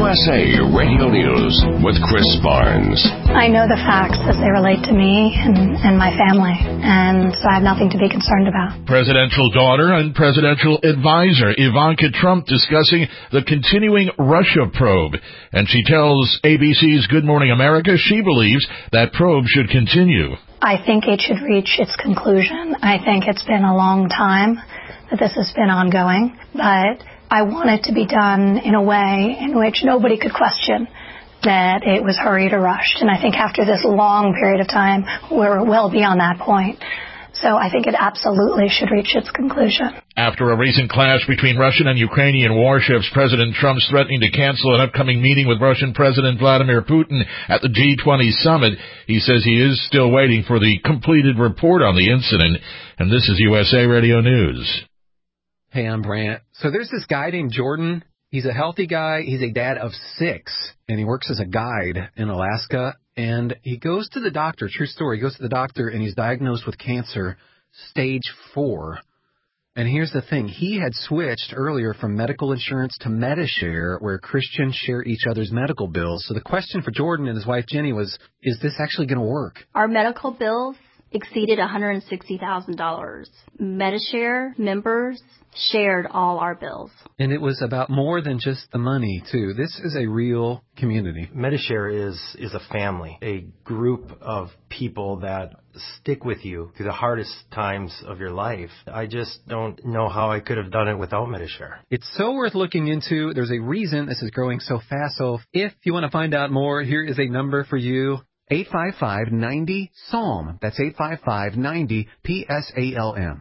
USA Radio News with Chris Barnes. I know the facts as they relate to me and my family, and so I have nothing to be concerned about. Presidential daughter and presidential advisor Ivanka Trump discussing the continuing Russia probe, and she tells ABC's Good Morning America she believes that probe should continue. I think it should reach its conclusion. I think it's been a long time that this has been ongoing, but I want it to be done in a way in which nobody could question that it was hurried or rushed. And I think after this long period of time, we're well beyond that point. So I think it absolutely should reach its conclusion. After a recent clash between Russian and Ukrainian warships, President Trump's threatening to cancel an upcoming meeting with Russian President Vladimir Putin at the G20 summit. He says he is still waiting for the completed report on the incident. And this is USA Radio News. Hey, I'm Brant. So there's this guy named Jordan. He's a healthy guy. He's a dad of 6, and he works as a guide in Alaska. And he goes to the doctor, true story, he goes to the doctor, and he's diagnosed with cancer, stage 4. And here's the thing. He had switched earlier from medical insurance to Medi-Share, where Christians share each other's medical bills. So the question for Jordan and his wife Jenny was, is this actually going to work? Our medical bills exceeded $160,000. Medi-Share members shared all our bills. And it was about more than just the money, too. This is a real community. Medi-Share is a family, a group of people that stick with you through the hardest times of your life. I just don't know how I could have done it without Medi-Share. It's so worth looking into. There's a reason this is growing so fast. So if you want to find out more, here is a number for you. 855-90-PSALM. That's 855-90-PSALM.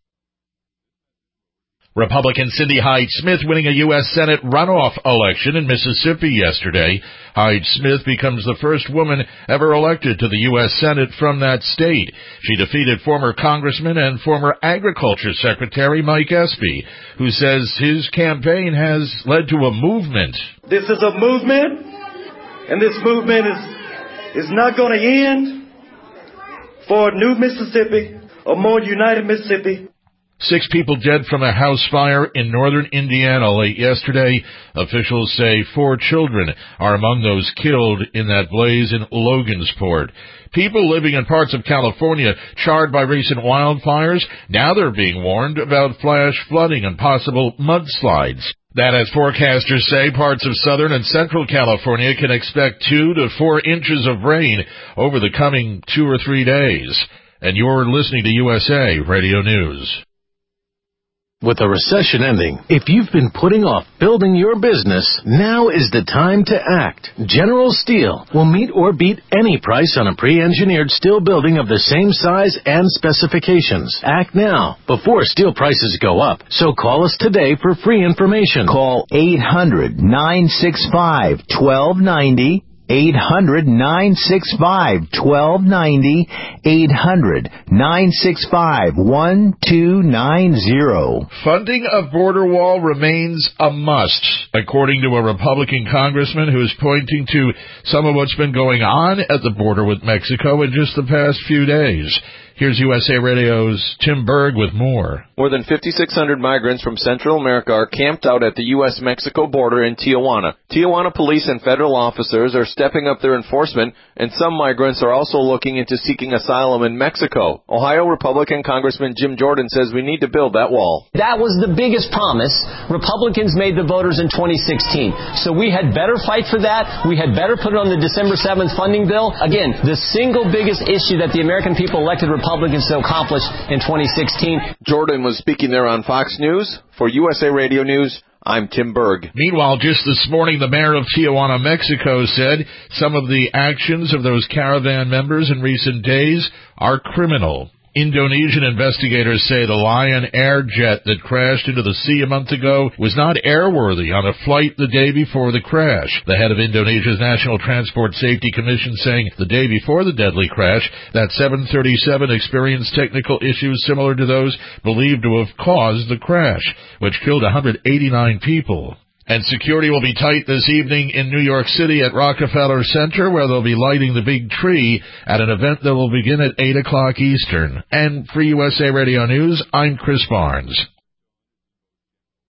Republican Cindy Hyde-Smith winning a U.S. Senate runoff election in Mississippi yesterday. Hyde-Smith becomes the first woman ever elected to the U.S. Senate from that state. She defeated former Congressman and former Agriculture Secretary Mike Espy, who says his campaign has led to a movement. This is a movement, and this movement is not going to end for a new Mississippi, a more united Mississippi. 6 people dead from a house fire in northern Indiana late yesterday. Officials say 4 children are among those killed in that blaze in Logansport. People living in parts of California charred by recent wildfires, now they're being warned about flash flooding and possible mudslides. That as forecasters say, parts of southern and central California can expect 2 to 4 inches of rain over the coming 2 or 3 days. And you're listening to USA Radio News. With the recession ending, if you've been putting off building your business, now is the time to act. General Steel will meet or beat any price on a pre-engineered steel building of the same size and specifications. Act now, before steel prices go up. So call us today for free information. Call 800-965-1290. 800-965-1290, 800-965-1290. Funding of border wall remains a must, according to a Republican congressman who is pointing to some of what's been going on at the border with Mexico in just the past few days. Here's USA Radio's Tim Berg with more. More than 5,600 migrants from Central America are camped out at the U.S.-Mexico border in Tijuana. Tijuana police and federal officers are stepping up their enforcement, and some migrants are also looking into seeking asylum in Mexico. Ohio Republican Congressman Jim Jordan says we need to build that wall. That was the biggest promise Republicans made the voters in 2016. So we had better fight for that. We had better put it on the December 7th funding bill. Again, the single biggest issue that the American people elected Republicans to accomplish in 2016. Jordan was speaking there on Fox News. For USA Radio News, I'm Tim Berg. Meanwhile, just this morning, the mayor of Tijuana, Mexico, said some of the actions of those caravan members in recent days are criminal. Indonesian investigators say the Lion Air jet that crashed into the sea a month ago was not airworthy on a flight the day before the crash. The head of Indonesia's National Transport Safety Commission saying the day before the deadly crash, that 737 experienced technical issues similar to those believed to have caused the crash, which killed 189 people. And security will be tight this evening in New York City at Rockefeller Center, where they'll be lighting the big tree at an event that will begin at 8 o'clock Eastern. And for USA Radio News, I'm Chris Barnes.